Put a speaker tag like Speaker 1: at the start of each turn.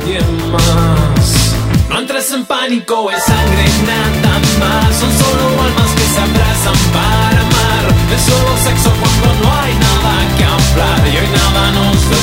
Speaker 1: nadie más. No entres en pánico, es sangre nada más. Son solo almas que se abrazan para amar. Es solo sexo cuando no hay nada que hablar y hoy nada nos da.